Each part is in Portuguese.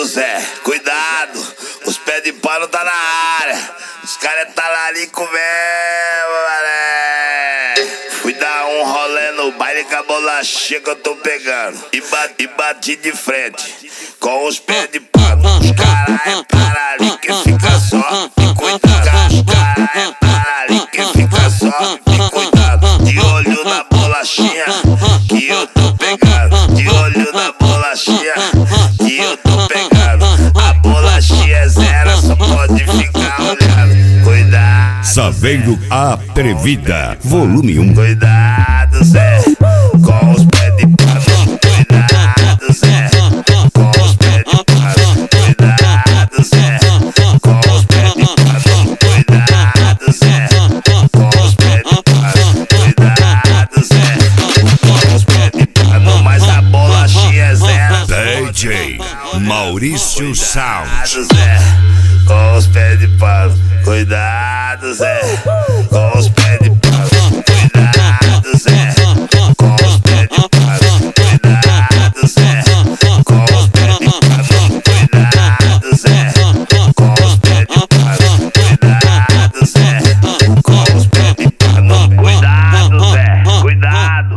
Zé, cuidado, os pés de pano tá na área. Os caras tá lá ali com mesmo, mané. Fui dar um rolê no baile com a bolachinha que eu tô pegando. E bati de frente com os pés de pano. Os caras para ali que fica só. E cuidado, os caras para ali que fica só. E cuidado, de olho na bolachinha que eu tô pegando. De olho na bolachinha que eu tô pegando. A bolachinha é zero, só pode ficar olhando. Cuidado, Saveiro Atrevida, volume 1. Cuidado, Zé, com os pés de pano. Cuidado, Zé, com os pés de pano. Cuidado, Zé, com os pés de pano. Cuidado, Zé, com os pés de pano. Cuidado, Zé, com os pés de pano. Mas a bolachinha é zero. DJ Maurício Sound. Cuidado, Zé, com os pés de pano. Cuidado, Zé, com os pés de pano. Cuidado, Zé, com os pés de pano. Cuidado, Zé, com os pés de pano. Cuidado, Zé, com os pés de pano. Cuidado, Zé, com os pés de pano. Cuidado, Zé, cuidado.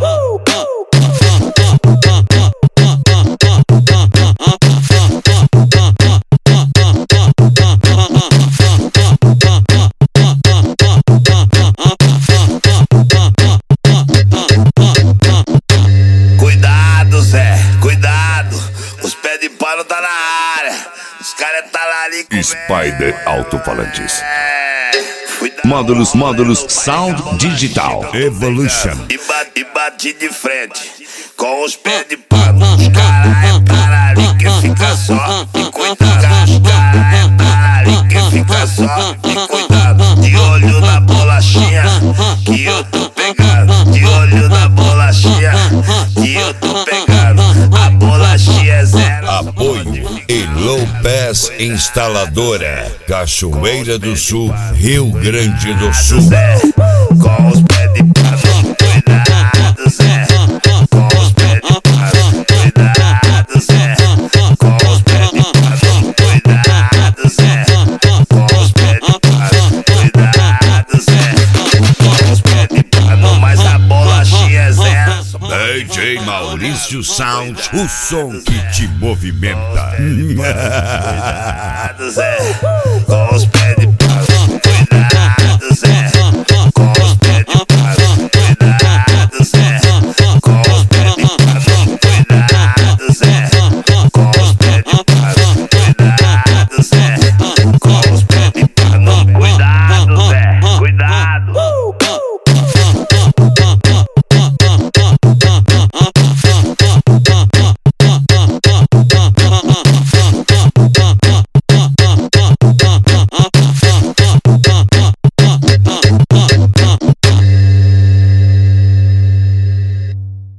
Cuidado, Zé, cuidado, os pés de pano tá na área. Os caras tá lá ali com Spider Alto-Falantes. Cuidado. Módulos Sound Digital Evolution. E bati de frente com os pés de pano. Os caras para ali que fica só. E cuidado, os caras para ali que fica só. E cuidado, de olho na bolachinha que eu tô pegando. De olho na bolachinha que eu tô pegando. A bolachinha é zero. Apoio Low Pass Instaladora, Cachoeira do Sul, Rio Grande do Sul. Zé, com os pés de pano. Cuidado, Zé, com os pés de pano. Cuidado, Zé, com os pés de pano. Cuidado, Zé, com os pés de pano. Cuidado, Zé, com os pés de pano. Mas a bolachinha é zero. DJ Maurício Sound, o som que te movimenta. Cuidado, Zé, com os pés de pano. Cuidado, Zé, com os pés